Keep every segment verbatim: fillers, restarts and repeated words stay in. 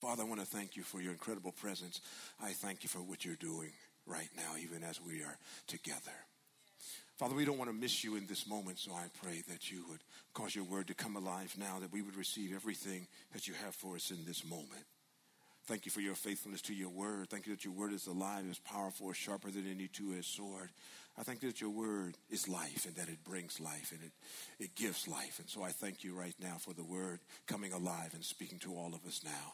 Father, I want to thank you for your incredible presence. I thank you for what you're doing right now, even as we are together. Father, we don't want to miss you in this moment, so I pray that you would cause your word to come alive now, that we would receive everything that you have for us in this moment. Thank you for your faithfulness to your word. Thank you that your word is alive, is powerful, is sharper than any two-edged sword. I thank that your word is life and that it brings life and it, it gives life. And so I thank you right now for the word coming alive and speaking to all of us now.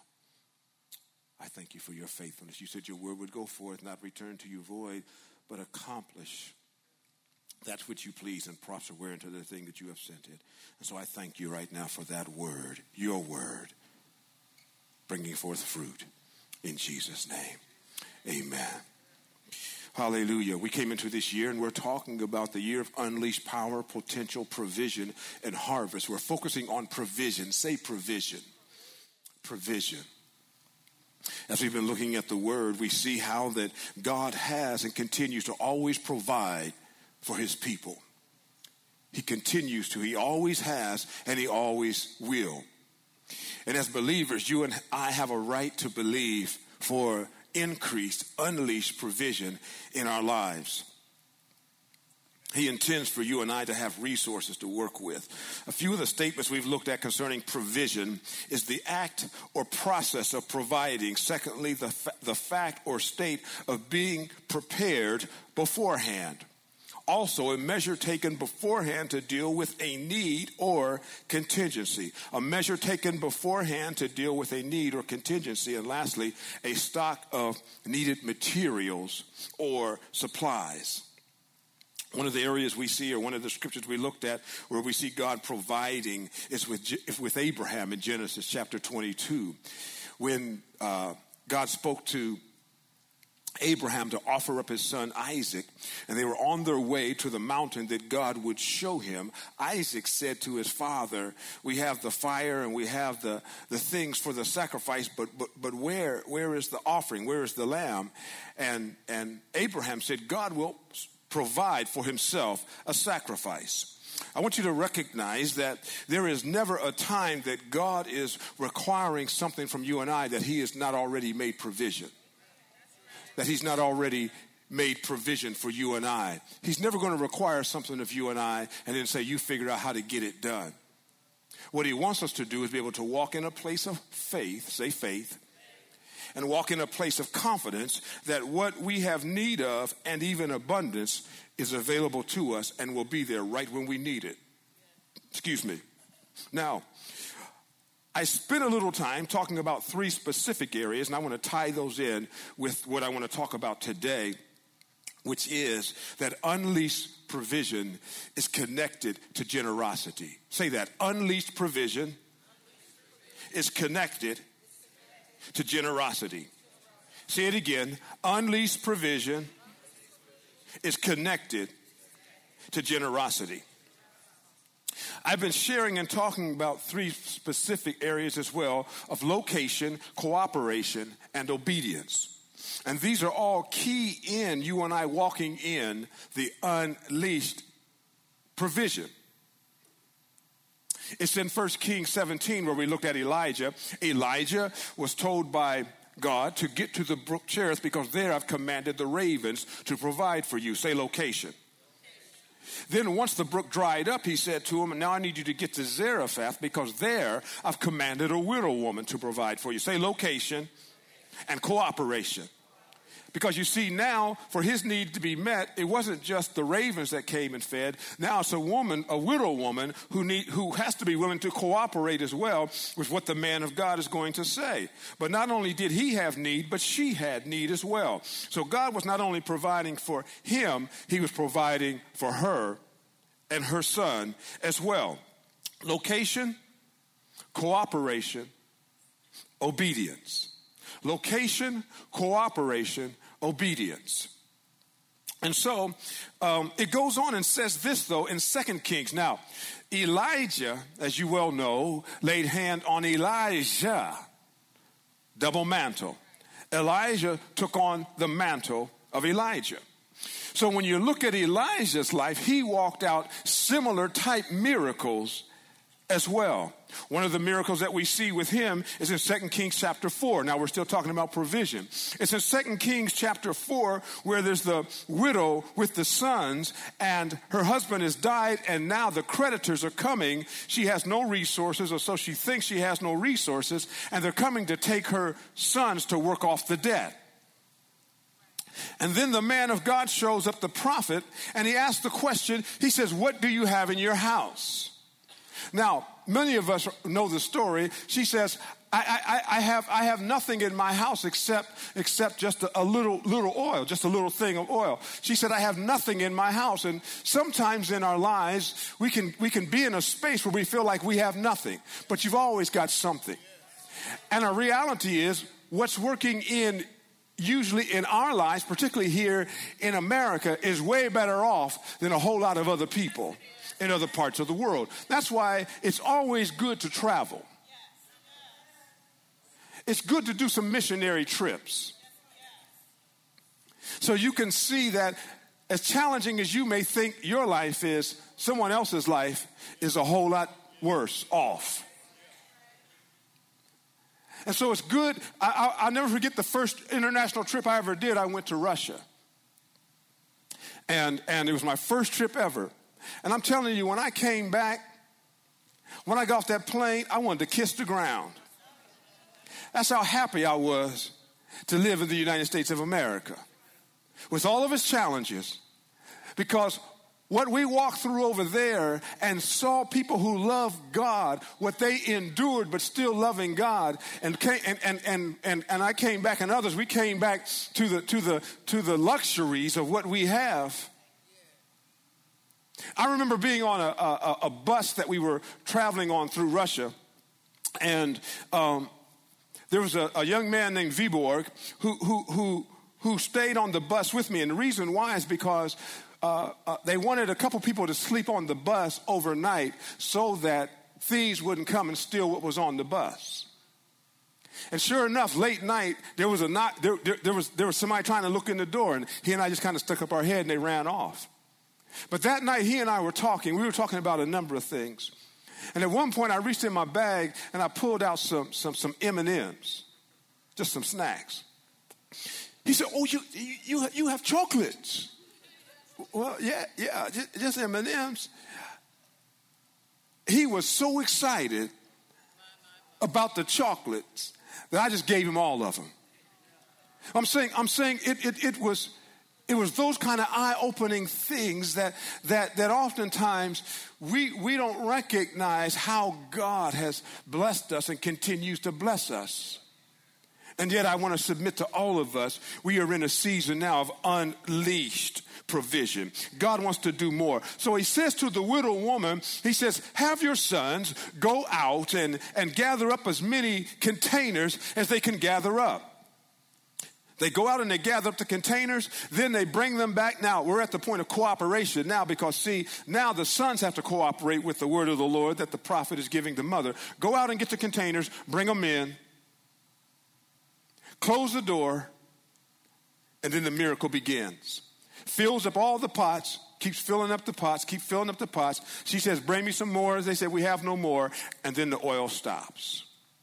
I thank you for your faithfulness. You said your word would go forth, not return to you void, but accomplish that which you please and prosper whereunto the thing that you have sent it. And so I thank you right now for that word, your word, bringing forth fruit in Jesus' name. Amen. Hallelujah. We came into this year and we're talking about the year of unleashed power, potential, provision, and harvest. We're focusing on provision. Say provision. Provision. As we've been looking at the word, we see how that God has and continues to always provide for his people. He continues to. He always has and he always will. And as believers, you and I have a right to believe for increased, unleashed provision in our lives. He intends for you and I to have resources to work with. A few of the statements we've looked at concerning provision is the act or process of providing. Secondly, the, fa- the fact or state of being prepared beforehand. Also, a measure taken beforehand to deal with a need or contingency. A measure taken beforehand to deal with a need or contingency. And lastly, a stock of needed materials or supplies. One of the areas we see, or one of the scriptures we looked at where we see God providing is with, with Abraham in Genesis chapter twenty-two. When uh, God spoke to Abraham to offer up his son Isaac, and they were on their way to the mountain that God would show him. Isaac said to his father, we have the fire and we have the, the things for the sacrifice, but but but where where is the offering? Where is the lamb? And and Abraham said, God will provide for himself a sacrifice. I want you to recognize that there is never a time that God is requiring something from you and I that he has not already made provision. That he's not already made provision for you and I. He's never going to require something of you and I and then say, you figure out how to get it done. What he wants us to do is be able to walk in a place of faith, say faith, and walk in a place of confidence that what we have need of and even abundance is available to us and will be there right when we need it. Excuse me. Now, I spent a little time talking about three specific areas, and I want to tie those in with what I want to talk about today, which is that unleashed provision is connected to generosity. Say that. Unleashed provision is connected to generosity. Say it again. Unleashed provision is connected to generosity. I've been sharing and talking about three specific areas as well of location, cooperation, and obedience. And these are all key in you and I walking in the unleashed provision. It's in First Kings seventeen where we looked at Elijah. Elijah was told by God to get to the brook Cherith because there I've commanded the ravens to provide for you. Say location. Then once the brook dried up, he said to him, and now I need you to get to Zarephath because there I've commanded a widow woman to provide for you. Say location and cooperation. Because you see now, for his need to be met, it wasn't just the ravens that came and fed. Now it's a woman, a widow woman, who need, who has to be willing to cooperate as well with what the man of God is going to say. But not only did he have need, but she had need as well. So God was not only providing for him, he was providing for her and her son as well. Location, cooperation, obedience. Location, cooperation, obedience. And so um, it goes on and says this, though, in Second Kings. Now, Elijah, as you well know, laid hand on Elijah, double mantle. Elijah took on the mantle of Elijah. So when you look at Elijah's life, he walked out similar type miracles as well. One of the miracles that we see with him is in Second Kings chapter four. Now we're still talking about provision. It's in Second Kings chapter four where there's the widow with the sons and her husband has died and now the creditors are coming. She has no resources, or so she thinks she has no resources, and they're coming to take her sons to work off the debt. And then the man of God shows up, the prophet, and he asks the question, he says, "What do you have in your house?" Now, many of us know the story. She says, I, I, I have I have nothing in my house except except just a, a little little oil, just a little thing of oil. She said, I have nothing in my house. And sometimes in our lives, we can we can be in a space where we feel like we have nothing, but you've always got something. And our reality is what's working in usually in our lives, particularly here in America, is way better off than a whole lot of other people in other parts of the world. That's why it's always good to travel. It's good to do some missionary trips. So you can see that as challenging as you may think your life is, someone else's life is a whole lot worse off. And so it's good. I, I, I'll never forget the first international trip I ever did. I went to Russia. And, and it was my first trip ever. And I'm telling you, when I came back, when I got off that plane, I wanted to kiss the ground. That's how happy I was to live in the United States of America with all of its challenges. Because what we walked through over there and saw people who love God, what they endured but still loving God, and came, and, and and and and I came back, and others, we came back to the to the to the luxuries of what we have. I remember being on a, a, a bus that we were traveling on through Russia, and um, there was a, a young man named Viborg who who who who stayed on the bus with me, and the reason why is because uh, uh, they wanted a couple people to sleep on the bus overnight so that thieves wouldn't come and steal what was on the bus. And sure enough, late night there was a knock. There, there, there was there was somebody trying to look in the door, and he and I just kind of stuck up our head, and they ran off. But that night, he and I were talking. We were talking about a number of things. And at one point, I reached in my bag, and I pulled out some some some M and M's, just some snacks. He said, "Oh, you you you have chocolates?" Well, yeah, yeah, just, just M and M's. He was so excited about the chocolates that I just gave him all of them. I'm saying, I'm saying it it, it was. It was those kind of eye-opening things that that that oftentimes we we don't recognize how God has blessed us and continues to bless us. And yet I want to submit to all of us, we are in a season now of unleashed provision. God wants to do more. So he says to the widow woman, he says, have your sons go out and, and gather up as many containers as they can gather up. They go out and they gather up the containers, then they bring them back. Now, we're at the point of cooperation now because, see, now the sons have to cooperate with the word of the Lord that the prophet is giving the mother. Go out and get the containers, bring them in, close the door, and then the miracle begins. Fills up all the pots, keeps filling up the pots, keep filling up the pots. She says, bring me some more. They say, we have no more. And then the oil stops.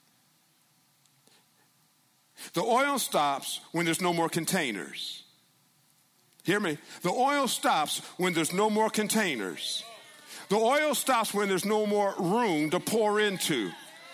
The oil stops when there's no more containers. Hear me? The oil stops when there's no more containers. The oil stops when there's no more room to pour into.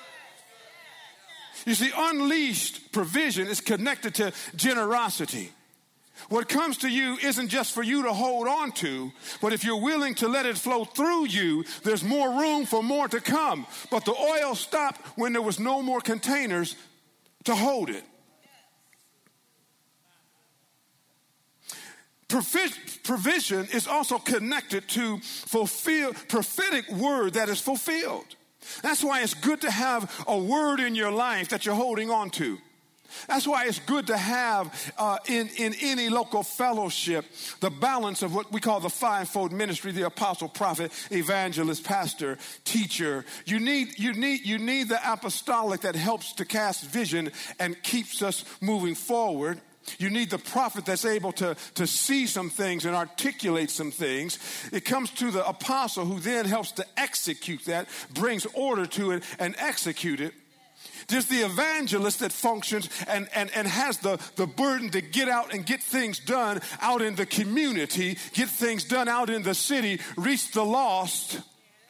You see, unleashed provision is connected to generosity. What comes to you isn't just for you to hold on to, but if you're willing to let it flow through you, there's more room for more to come. But the oil stopped when there was no more containers to hold it. Provision is also connected to fulfill prophetic word that is fulfilled. That's why it's good to have a word in your life that you're holding on to. That's why it's good to have uh, in, in any local fellowship the balance of what we call the fivefold ministry, the apostle, prophet, evangelist, pastor, teacher. You need, you need, you need the apostolic that helps to cast vision and keeps us moving forward. You need the prophet that's able to, to see some things and articulate some things. It comes to the apostle who then helps to execute that, brings order to it and execute it. There's the evangelist that functions and, and, and has the, the burden to get out and get things done out in the community, get things done out in the city, reach the lost.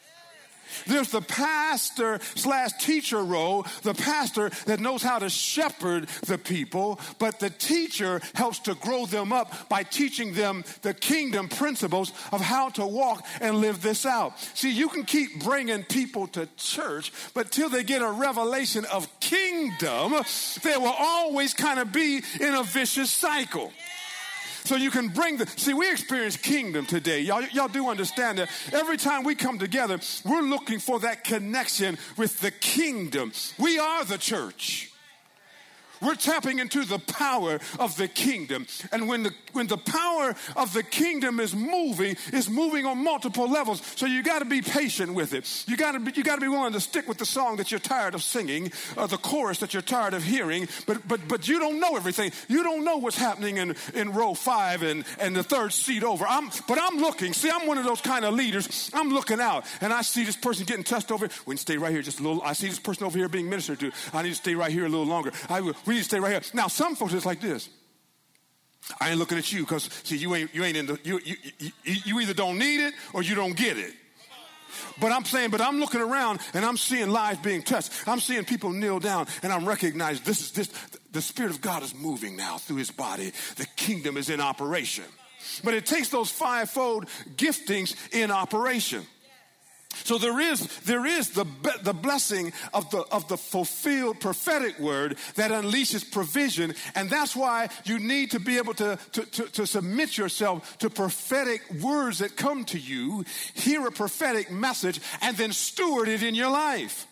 There's the pastor slash teacher role, the pastor that knows how to shepherd the people, but the teacher helps to grow them up by teaching them the kingdom principles of how to walk and live this out. See, you can keep bringing people to church, but till they get a revelation of kingdom, they will always kind of be in a vicious cycle. So you can bring the, see, we experience kingdom today. Y'all, y'all do understand that every time we come together, we're looking for that connection with the kingdom. We are the church. We're tapping into the power of the kingdom. And when the when the power of the kingdom is moving, it's moving on multiple levels. So you got to be patient with it. You got to be, you got to be willing to stick with the song that you're tired of singing, or the chorus that you're tired of hearing. But but but you don't know everything. You don't know what's happening in, in row five and, and the third seat over. I'm but I'm looking. See, I'm one of those kind of leaders. I'm looking out, and I see this person getting touched over. We need to stay right here just a little. I see this person over here being ministered to. I need to stay right here a little longer. I will. We need to stay right here. Now, some folks it's like this. I ain't looking at you because see, you ain't you ain't in the you, you you you either don't need it or you don't get it. But I'm saying, but I'm looking around and I'm seeing lives being touched. I'm seeing people kneel down and I'm recognizing this is this the Spirit of God is moving now through his body. The kingdom is in operation. But it takes those fivefold giftings in operation. So there is there is the the blessing of the of the fulfilled prophetic word that unleashes provision, and that's why you need to be able to, to, to, to submit yourself to prophetic words that come to you, hear a prophetic message, and then steward it in your life.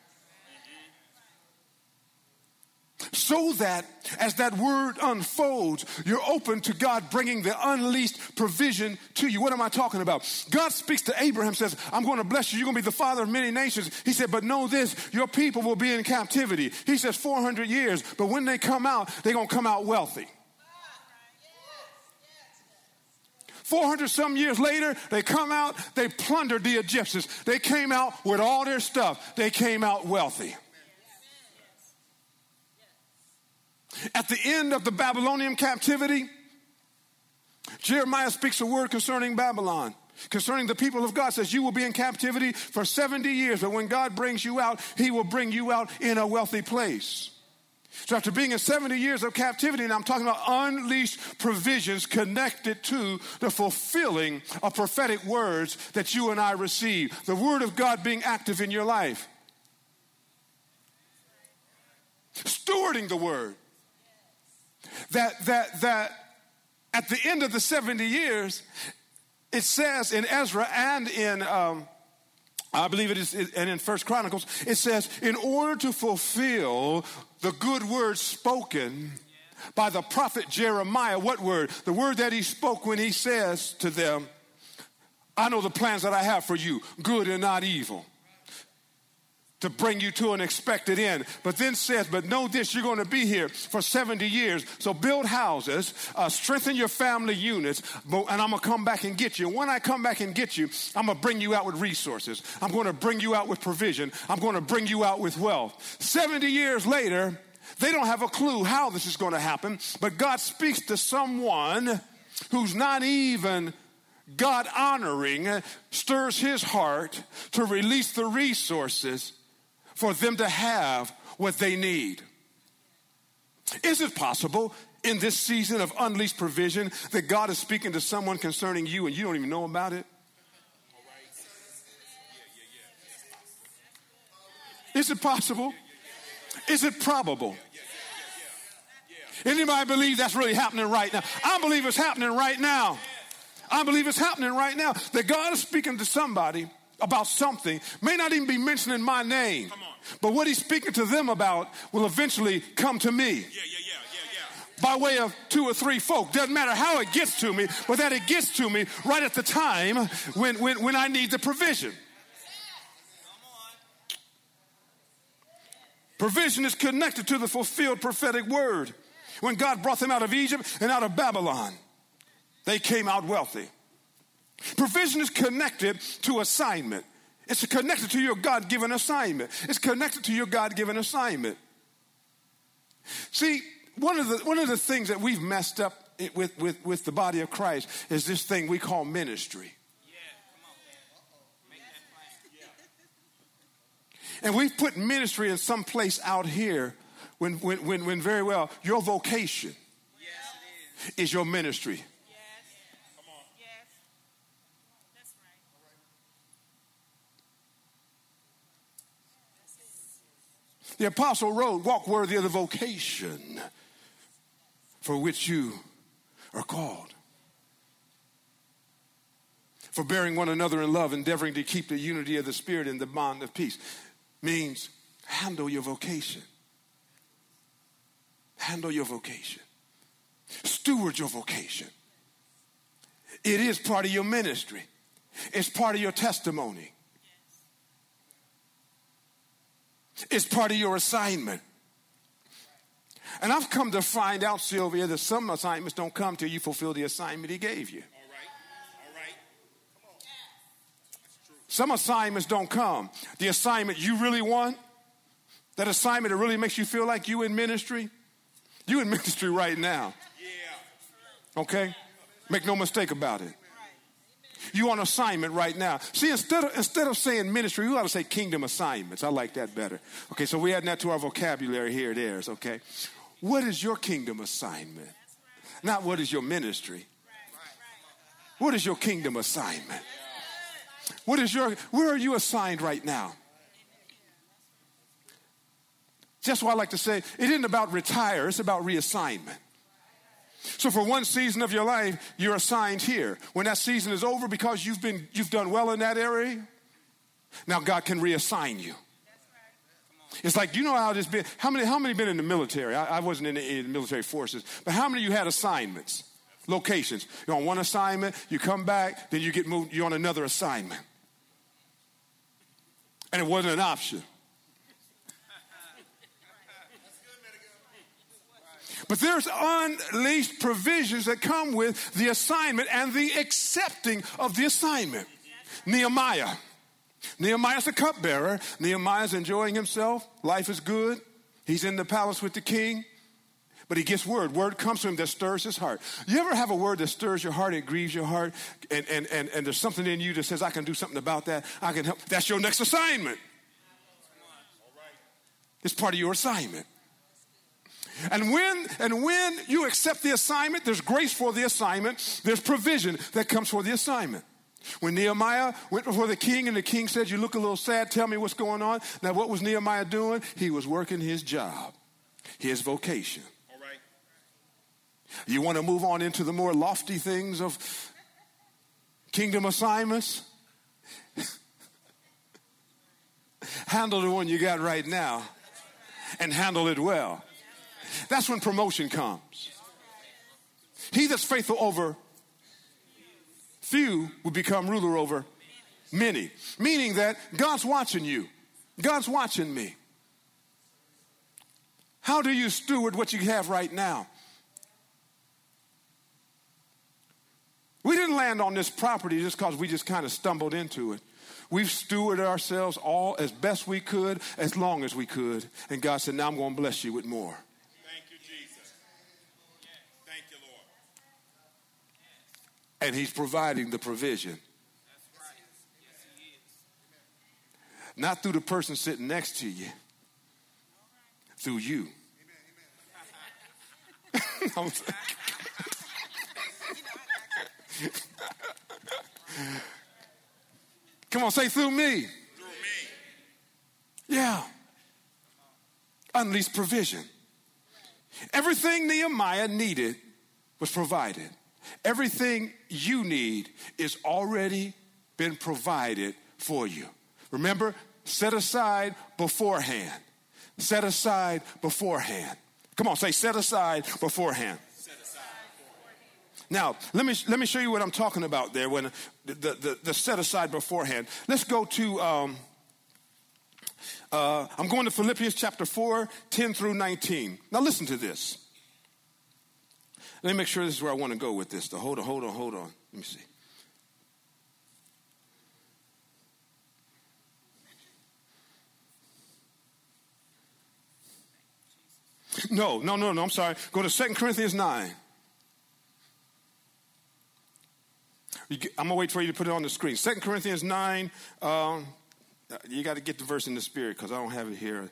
So that as that word unfolds, you're open to God bringing the unleashed provision to you. What am I talking about? God speaks to Abraham, says, I'm going to bless you. You're going to be the father of many nations. He said, but know this, your people will be in captivity. He says four hundred years, but when they come out, they're going to come out wealthy. four hundred some years later, they come out, they plundered the Egyptians. They came out with all their stuff. They came out wealthy. At the end of the Babylonian captivity, Jeremiah speaks a word concerning Babylon, concerning the people of God. Says you will be in captivity for seventy years, but when God brings you out, he will bring you out in a wealthy place. So after being in seventy years of captivity, and I'm talking about unleashed provisions connected to the fulfilling of prophetic words that you and I receive, the word of God being active in your life. Stewarding the word. That that that at the end of the seventy years, it says in Ezra and in um, I believe it is and in First Chronicles, it says, in order to fulfill the good word spoken by the prophet Jeremiah, what word? The word that he spoke when he says to them, I know the plans that I have for you, good and not evil, to bring you to an expected end. But then says, but know this, you're going to be here for seventy years. So build houses, uh, strengthen your family units, and I'm going to come back and get you. And when I come back and get you, I'm going to bring you out with resources. I'm going to bring you out with provision. I'm going to bring you out with wealth. seventy years later, they don't have a clue how this is going to happen, but God speaks to someone who's not even God honoring, stirs his heart to release the resources for them to have what they need. Is it possible in this season of unleashed provision that God is speaking to someone concerning you and you don't even know about it? Is it possible? Is it probable? Anybody believe that's really happening right now? I believe it's happening right now. I believe it's happening right now. That God is speaking to somebody about something, may not even be mentioning my name, but what he's speaking to them about will eventually come to me. Yeah, yeah, yeah, yeah, yeah. By way of two or three folk. Doesn't matter how it gets to me, but that it gets to me right at the time when, when, when I need the provision. Provision is connected to the fulfilled prophetic word. When God brought them out of Egypt and out of Babylon, they came out wealthy. Provision is connected to assignment. It's connected to your God-given assignment. It's connected to your God-given assignment. See, one of the one of the things that we've messed up with, with, with the body of Christ is this thing we call ministry. Yeah, come on, man. Make that plain. And we've put ministry in some place out here when, when, when, when very well your vocation Yes, it is. is your ministry. Yes. Come on. Yes. That's right. The apostle wrote, walk worthy of the vocation for which you are called. For bearing one another in love, endeavoring to keep the unity of the Spirit in the bond of peace. Means handle your vocation. Handle your vocation. Steward your vocation. It is part of your ministry. It's part of your testimony. It's part of your assignment. And I've come to find out, Sylvia, that some assignments don't come till you fulfill the assignment he gave you. All right. All right. Come on. That's true. Some assignments don't come. The assignment you really want, that assignment that really makes you feel like you in ministry, you in ministry right now. Yeah. Okay? Make no mistake about it. You on assignment right now. See, instead of, instead of saying ministry, we ought to say kingdom assignments. I like that better. Okay, so we add that to our vocabulary here. There's okay. What is your kingdom assignment? Not what is your ministry. What is your kingdom assignment? What is your, where are you assigned right now? That's why I like to say, it isn't about retire, it's about reassignment. So for one season of your life, you're assigned here. When that season is over, because you've been you've done well in that area, now God can reassign you. It's like, you know how this been, how many how many been in the military? I, I wasn't in the, in the military forces, but how many of you had assignments, locations? You're on one assignment, you come back, then you get moved, you're on another assignment. And it wasn't an option. But there's unleashed provisions that come with the assignment and the accepting of the assignment. Nehemiah. Nehemiah's a cupbearer. Nehemiah's enjoying himself. Life is good. He's in the palace with the king. But he gets word. Word comes to him that stirs his heart. You ever have a word that stirs your heart, it grieves your heart, and, and, and, and there's something in you that says, I can do something about that. I can help. That's your next assignment. It's part of your assignment. And when and when you accept the assignment, there's grace for the assignment. There's provision that comes for the assignment. When Nehemiah went before the king and the king said, you look a little sad, tell me what's going on. Now, what was Nehemiah doing? He was working his job, his vocation. All right. You want to move on into the more lofty things of kingdom assignments? Handle the one you got right now and handle it well. That's when promotion comes. He that's faithful over few will become ruler over many. Meaning that God's watching you. God's watching me. How do you steward what you have right now? We didn't land on this property just because we just kind of stumbled into it. We've stewarded ourselves all as best we could, as long as we could. And God said, now I'm going to bless you with more. And he's providing the provision. Not through the person sitting next to you. Through you. Come on, say through me. Through me. Yeah. Unleashed provision. Everything Nehemiah needed was provided. Everything you need is already been provided for you. Remember, set aside beforehand. Set aside beforehand. Come on, say set aside beforehand. Set aside beforehand. Now, let me let me show you what I'm talking about there when the, the, the, the set aside beforehand. Let's go to, um, uh, I'm going to Philippians chapter four, ten through nineteen. Now listen to this. Let me make sure this is where I want to go with this, though. Hold on, hold on, hold on. Let me see. No, no, no, no, I'm sorry. Go to Second Corinthians nine. I'm going to wait for you to put it on the screen. Second Corinthians nine. Um, you got to get the verse in the spirit because I don't have it here.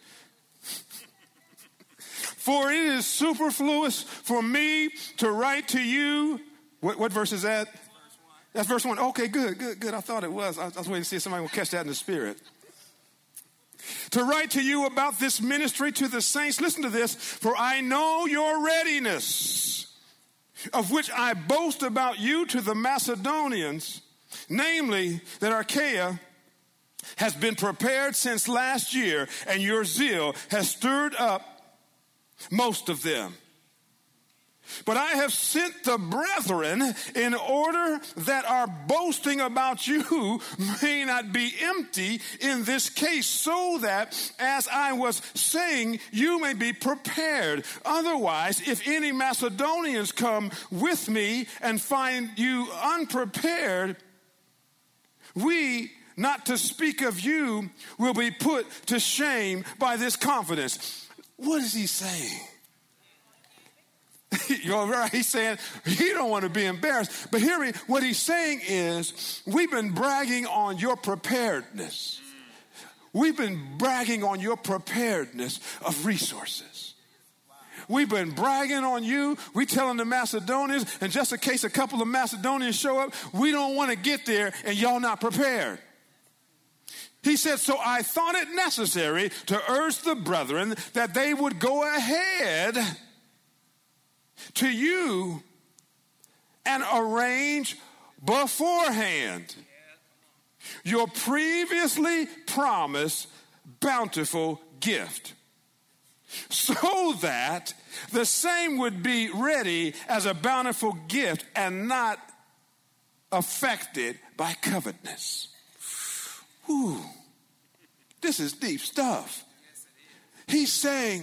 For it is superfluous for me to write to you. What, what verse is that? Verse That's verse one. Okay, good, good, good. I thought it was. I, I was waiting to see if somebody will catch that in the spirit. To write to you about this ministry to the saints. Listen to this. For I know your readiness, of which I boast about you to the Macedonians, namely that Achaia has been prepared since last year, and your zeal has stirred up most of them. But I have sent the brethren in order that our boasting about you may not be empty in this case, so that, as I was saying, you may be prepared. Otherwise, if any Macedonians come with me and find you unprepared, we, not to speak of you, will be put to shame by this confidence. What is he saying? You're right. He's saying he don't want to be embarrassed. But hear me. What he's saying is we've been bragging on your preparedness. We've been bragging on your preparedness of resources. We've been bragging on you. We telling the Macedonians, and just in case a couple of Macedonians show up, we don't want to get there and y'all not prepared. He said, so I thought it necessary to urge the brethren that they would go ahead to you and arrange beforehand your previously promised bountiful gift, so that the same would be ready as a bountiful gift and not affected by covetousness. Ooh, this is deep stuff. He's saying,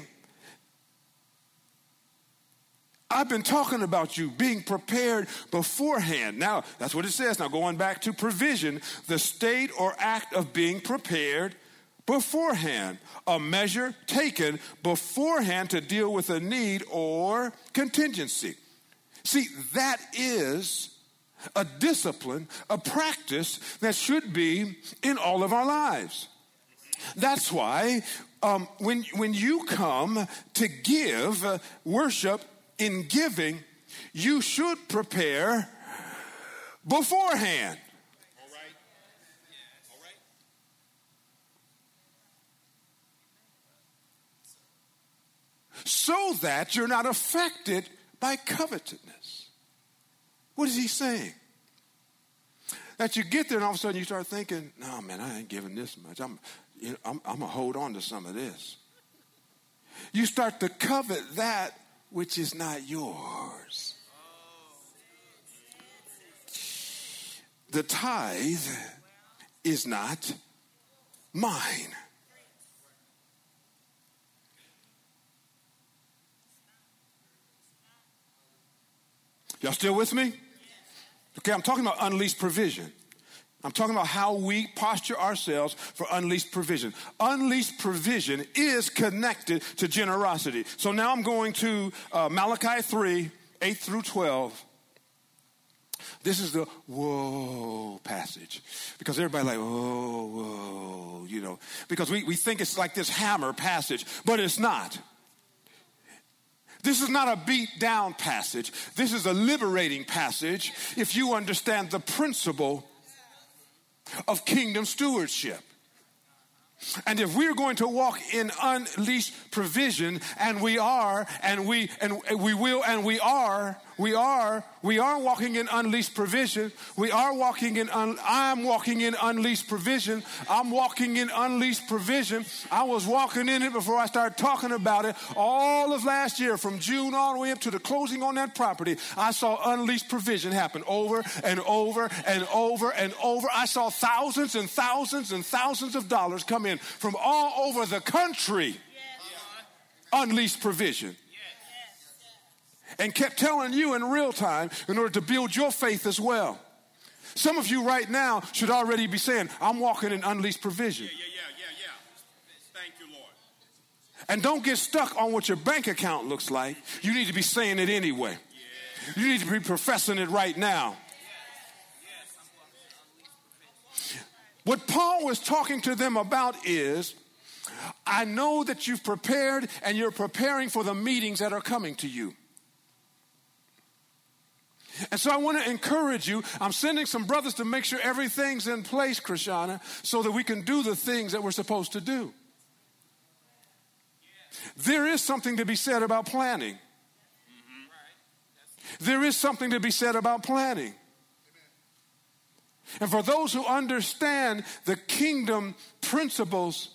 I've been talking about you being prepared beforehand. Now, that's what it says. Now, going back to provision, the state or act of being prepared beforehand, a measure taken beforehand to deal with a need or contingency. See, that is a discipline, a practice that should be in all of our lives. That's why um, when, when you come to give uh, worship, in giving, you should prepare beforehand. All right. All right. So that you're not affected by covetousness. What is he saying? That you get there and all of a sudden you start thinking, no, man, I ain't giving this much. I'm, you know, I'm, I'm going to hold on to some of this. You start to covet that which is not yours. The tithe is not mine. Y'all still with me? Okay, I'm talking about unleashed provision. I'm talking about how we posture ourselves for unleashed provision. Unleashed provision is connected to generosity. So now I'm going to uh, Malachi three, eight through twelve. This is the whoa passage. Because everybody like, whoa, whoa, you know. Because we, we think it's like this hammer passage, but it's not. This is not a beat down passage. This is a liberating passage if you understand the principle of kingdom stewardship. And if we're going to walk in unleashed provision, and we are, and we and we will, and we are, we are, we are walking in unleashed provision. We are walking in. Un, I'm walking in unleashed provision. I'm walking in unleashed provision. I was walking in it before I started talking about it. All of last year, from June all the way up to the closing on that property, I saw unleashed provision happen over and over and over and over. I saw thousands and thousands and thousands of dollars come in from all over the country. Yes. Unleashed provision. Yes. and kept telling you in real time in order to build your faith as well. Some of you right now should already be saying, I'm walking in unleashed provision. Yeah, yeah, yeah, yeah, yeah. Thank you, Lord. And don't get stuck on what your bank account looks like. You need to be saying it anyway. Yeah. You need to be professing it right now. What Paul was talking to them about is, I know that you've prepared and you're preparing for the meetings that are coming to you. And so I want to encourage you. I'm sending some brothers to make sure everything's in place, Krishana, so that we can do the things that we're supposed to do. There is something to be said about planning. There is something to be said about planning. And for those who understand the kingdom principles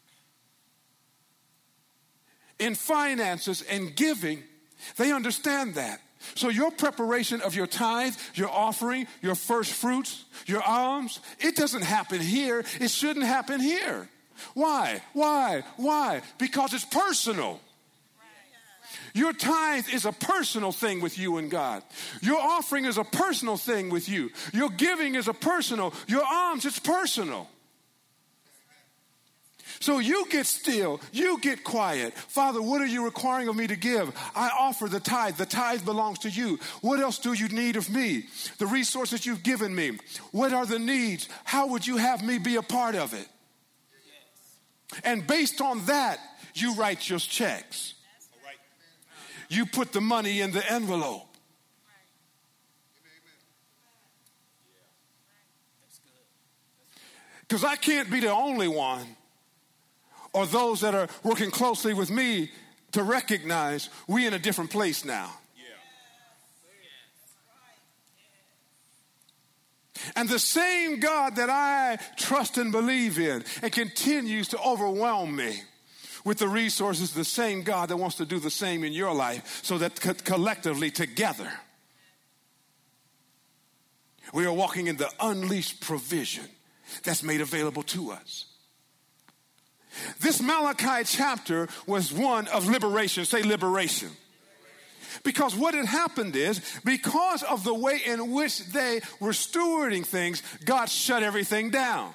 in finances and giving, they understand that. So your preparation of your tithe, your offering, your first fruits, your alms, it doesn't happen here. It shouldn't happen here. Why? Why? Why? Because it's personal. Your tithe is a personal thing with you and God. Your offering is a personal thing with you. Your giving is a personal. Your alms, it's personal. So you get still, you get quiet. Father, what are you requiring of me to give? I offer the tithe. The tithe belongs to you. What else do you need of me? The resources you've given me. What are the needs? How would you have me be a part of it? And based on that, you write your checks. You put the money in the envelope. Because I can't be the only one, or those that are working closely with me, to recognize we're in a different place now. And the same God that I trust and believe in and continues to overwhelm me with the resources, the same God that wants to do the same in your life, so that co- collectively together we are walking in the unleashed provision that's made available to us. This Malachi chapter was one of liberation. Say liberation. Because what had happened is, because of the way in which they were stewarding things, God shut everything down.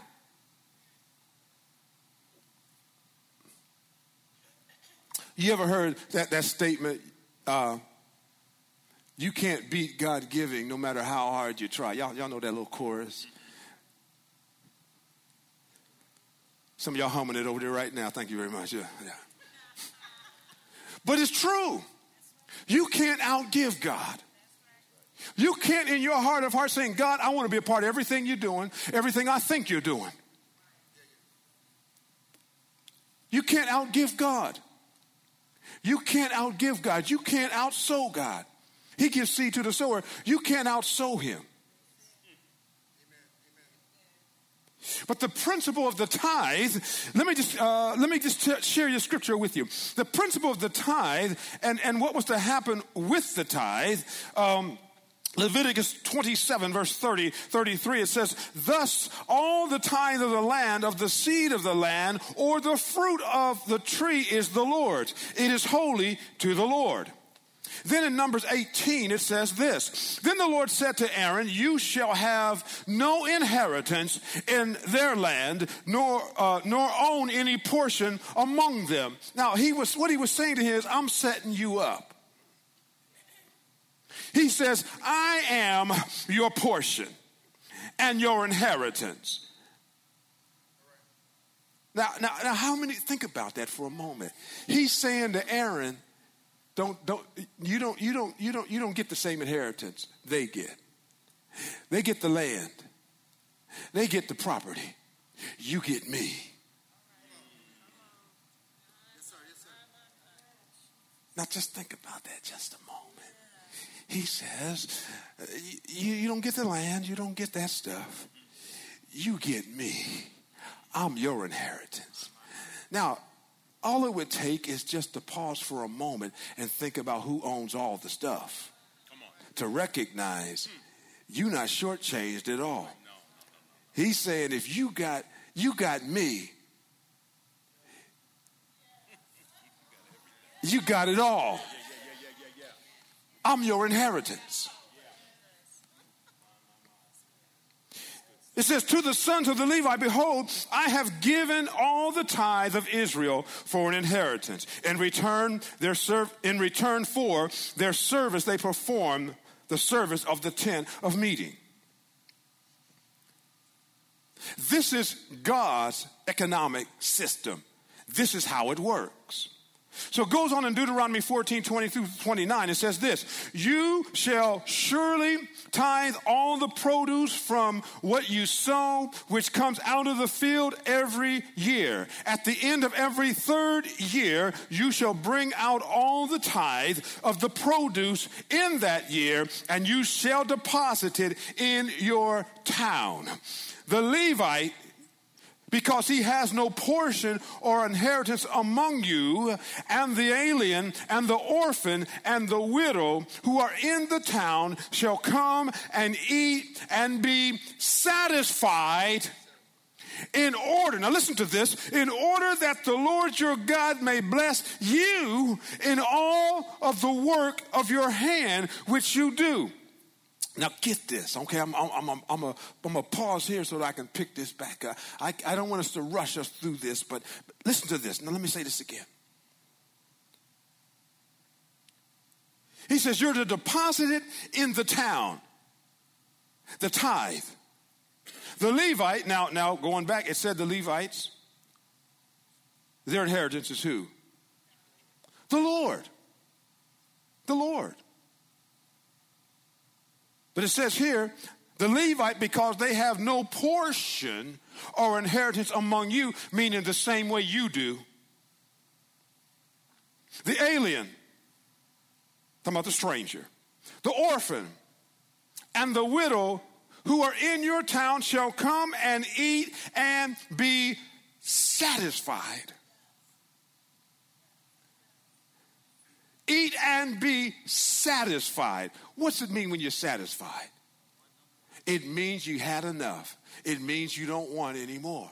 You ever heard that, that statement, uh, you can't beat God giving no matter how hard you try? Y'all, y'all know that little chorus? Some of y'all humming it over there right now. Thank you very much. Yeah, yeah. But it's true. You can't outgive God. You can't in your heart of hearts saying, God, I want to be a part of everything you're doing, everything I think you're doing. You can't outgive God. You can't outgive God. You can't outsow God. He gives seed to the sower. You can't outsow him. But the principle of the tithe, let me just uh, let me just t- share your scripture with you. The principle of the tithe and, and what was to happen with the tithe, um, Leviticus twenty-seven, verse thirty, thirty-three, it says, thus all the tithe of the land, of the seed of the land, or the fruit of the tree is the Lord's. It is holy to the Lord. Then in Numbers eighteen, it says this, then the Lord said to Aaron, you shall have no inheritance in their land, nor uh, nor own any portion among them. Now, he was what he was saying to him is, I'm setting you up. He says, I am your portion and your inheritance. Now, now, now, how many, think about that for a moment. He's saying to Aaron, Don't don't you don't you don't you don't you don't get the same inheritance they get. They get the land. They get the property. You get me. Now just think about that just a moment. He says, you, you don't get the land, you don't get that stuff. You get me. I'm your inheritance. Now, all it would take is just to pause for a moment and think about who owns all the stuff. Come on. To recognize you're not shortchanged at all. No, no, no, no. He's saying if you got you got me, you got it all. Yeah, yeah, yeah, yeah, yeah. I'm your inheritance. It says, to the sons of the Levi, behold, I have given all the tithe of Israel for an inheritance. In return, their serv- in return for their service, they perform the service of the tent of meeting. This is God's economic system. This is how it works. So it goes on in Deuteronomy fourteen, twenty through twenty-nine. It says this, you shall surely tithe all the produce from what you sow, which comes out of the field every year. At the end of every third year, you shall bring out all the tithe of the produce in that year, and you shall deposit it in your town. The Levite, because he has no portion or inheritance among you, and the alien and the orphan and the widow who are in the town shall come and eat and be satisfied in order, now listen to this, in order that the Lord your God may bless you in all of the work of your hand which you do. Now get this, okay? I'm I'm I'm I'm a, I'm a pause here so that I can pick this back up. I I don't want us to rush us through this, but listen to this. Now let me say this again. He says you're to deposit it in the town, the tithe. The Levite. Now now going back, it said the Levites. Their inheritance is who? The Lord. The Lord. But it says here, the Levite, because they have no portion or inheritance among you, meaning the same way you do. The alien, talking about the stranger. The orphan and the widow who are in your town shall come and eat and be satisfied. Eat and be satisfied. What's it mean when you're satisfied? It means you had enough. It means you don't want any more.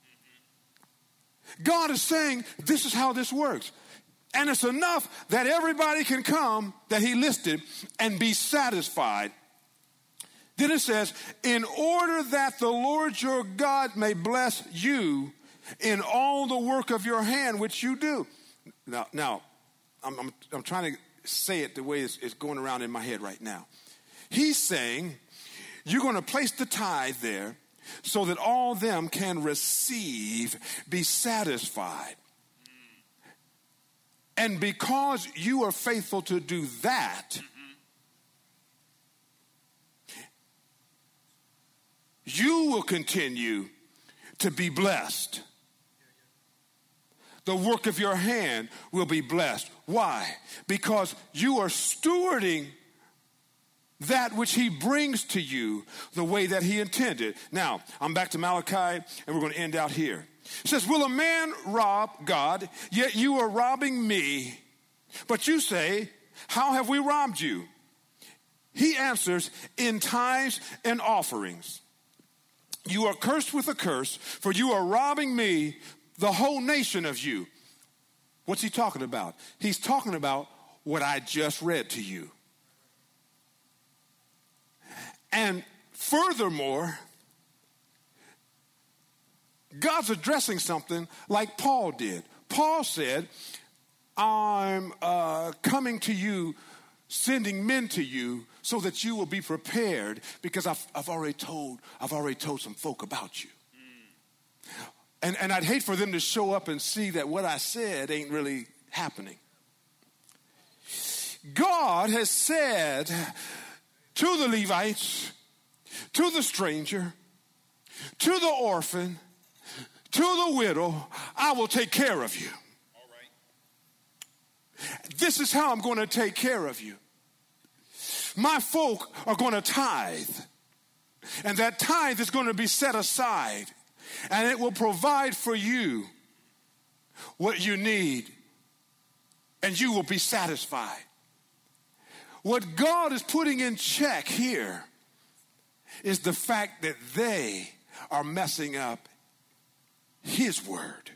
God is saying this is how this works. And it's enough that everybody can come that he listed and be satisfied. Then it says, in order that the Lord your God may bless you in all the work of your hand which you do. Now, now I'm, I'm, I'm trying to say it the way it's, it's going around in my head right now. He's saying you're going to place the tithe there so that all them can receive, be satisfied. And because you are faithful to do that, you will continue to be blessed. The work of your hand will be blessed. Why? Because you are stewarding that which he brings to you the way that he intended. Now, I'm back to Malachi, and we're going to end out here. It says, will a man rob God? Yet you are robbing me. But you say, how have we robbed you? He answers, in tithes and offerings. You are cursed with a curse, for you are robbing me, the whole nation of you. What's he talking about? He's talking about what I just read to you. And furthermore, God's addressing something like Paul did. Paul said, I'm uh, coming to you, sending men to you so that you will be prepared, because I've, I've already told, I've already told some folk about you. And, and I'd hate for them to show up and see that what I said ain't really happening. God has said to the Levites, to the stranger, to the orphan, to the widow, I will take care of you. All right. This is how I'm going to take care of you. My folk are going to tithe. And that tithe is going to be set aside. And it will provide for you what you need. And you will be satisfied. What God is putting in check here is the fact that they are messing up his word.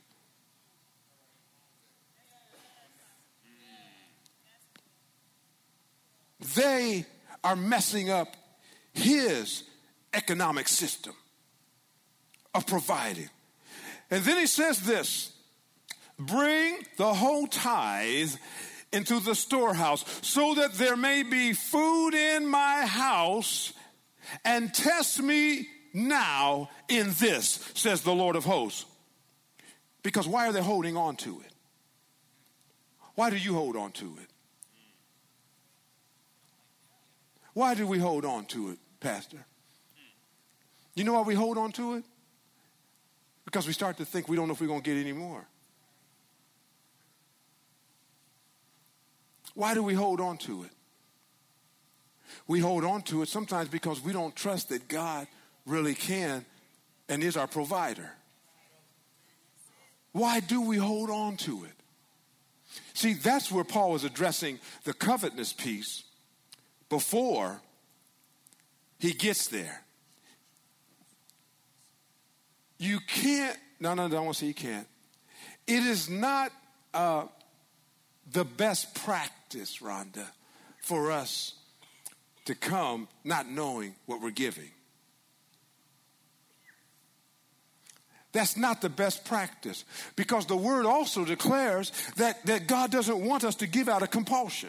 they are messing up his economic system of providing. And then he says this, bring the whole tithe into the storehouse so that there may be food in my house, and test me now in this, says the Lord of hosts. Because why are they holding on to it? Why do you hold on to it? Why do we hold on to it, Pastor? You know why we hold on to it? Because we start to think we don't know if we're going to get any more. Why do we hold on to it? We hold on to it sometimes because we don't trust that God really can and is our provider. Why do we hold on to it? See, that's where Paul was addressing the covetousness piece before he gets there. You can't, no, no, no, I don't want to say you can't. It is not uh, the best practice, Rhonda, for us to come not knowing what we're giving. That's not the best practice, because the word also declares that, that God doesn't want us to give out of compulsion.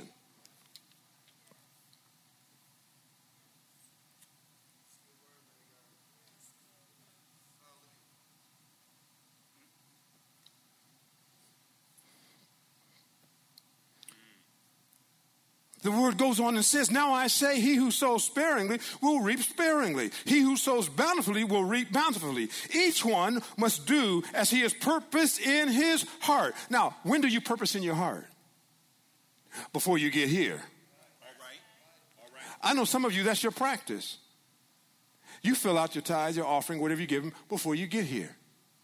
The word goes on and says, now I say, he who sows sparingly will reap sparingly. He who sows bountifully will reap bountifully. Each one must do as he has purposed in his heart. Now, when do you purpose in your heart? Before you get here. All right. All right. I know some of you, that's your practice. You fill out your tithes, your offering, whatever you give them, before you get here.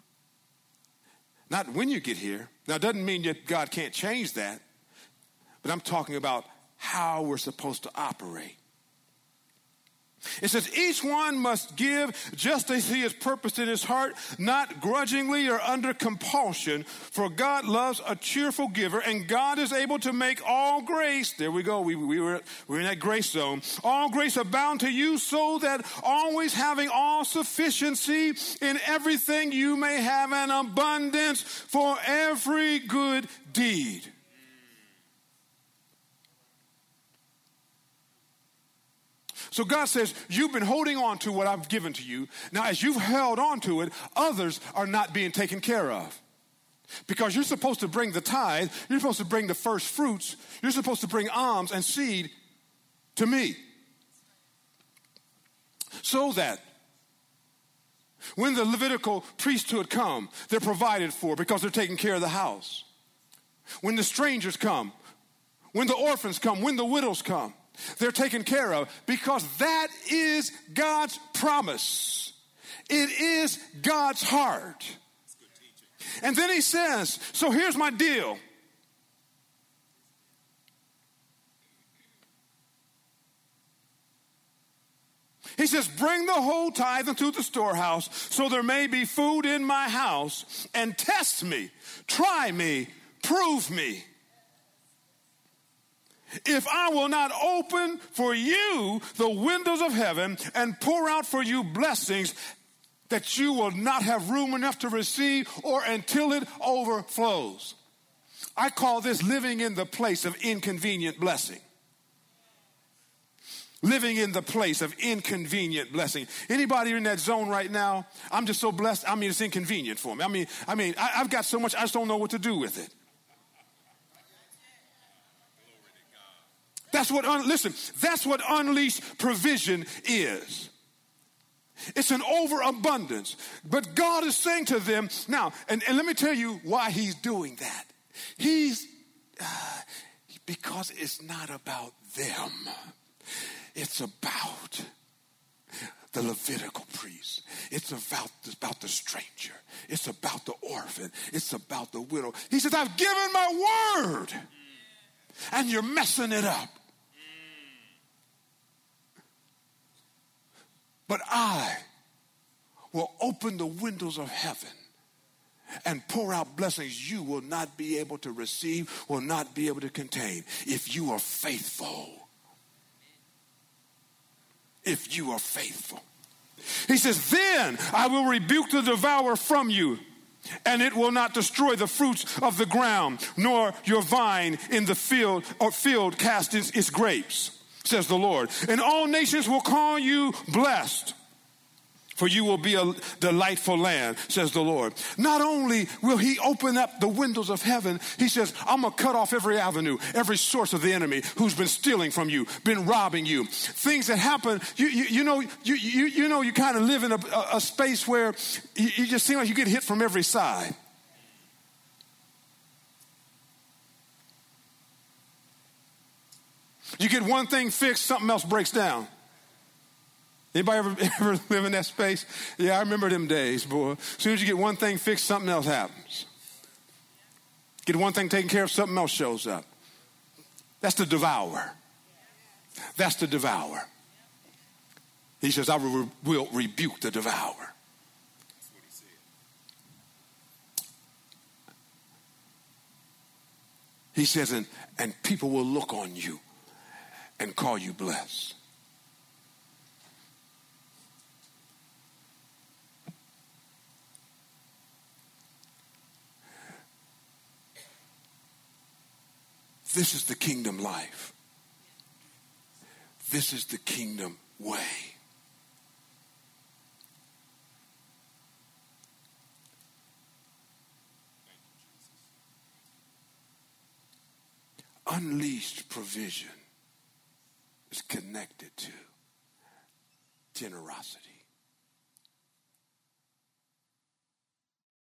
Not when you get here. Now, it doesn't mean that God can't change that, but I'm talking about how we're supposed to operate. It says, each one must give just as he has purposed in his heart, not grudgingly or under compulsion, for God loves a cheerful giver, and God is able to make all grace, there we go, we, we were, we're in that grace zone, all grace abound to you, so that always having all sufficiency in everything, you may have an abundance for every good deed. So God says, you've been holding on to what I've given to you. Now, as you've held on to it, others are not being taken care of. Because you're supposed to bring the tithe, you're supposed to bring the first fruits, you're supposed to bring alms and seed to me. So that when the Levitical priesthood come, they're provided for because they're taking care of the house. When the strangers come, when the orphans come, when the widows come, they're taken care of, because that is God's promise. It is God's heart. And then he says, so here's my deal. He says, bring the whole tithe into the storehouse so there may be food in my house, and test me, try me, prove me. If I will not open for you the windows of heaven and pour out for you blessings that you will not have room enough to receive, or until it overflows. I call this living in the place of inconvenient blessing. Living in the place of inconvenient blessing. Anybody in that zone right now? I'm just so blessed. I mean, it's inconvenient for me. I mean, I mean, I, I've got so much, I just don't know what to do with it. That's what, un- listen, that's what unleashed provision is. It's an overabundance. But God is saying to them, now, and, and let me tell you why he's doing that. He's, uh, because it's not about them. It's about the Levitical priest. It's about, it's about the stranger. It's about the orphan. It's about the widow. He says, I've given my word, and you're messing it up. But I will open the windows of heaven and pour out blessings you will not be able to receive, will not be able to contain, if you are faithful. if you are faithful. He says, then I will rebuke the devourer from you, and it will not destroy the fruits of the ground, nor your vine in the field or field cast its, its grapes, says the Lord. And all nations will call you blessed, for you will be a delightful land, says the Lord. Not only will he open up the windows of heaven, he says, I'm going to cut off every avenue, every source of the enemy who's been stealing from you, been robbing you. Things that happen, you, you, you know, you, you, you know, you kind of live in a, a space where you, you just seem like you get hit from every side. You get one thing fixed, something else breaks down. Anybody ever, ever live in that space? Yeah, I remember them days, boy. As soon as you get one thing fixed, something else happens. Get one thing taken care of, something else shows up. That's the devourer. That's the devourer. He says, I will, will rebuke the devourer. He says, and, and people will look on you and call you blessed. This is the kingdom life. This is the kingdom way. Unleashed provision is connected to generosity.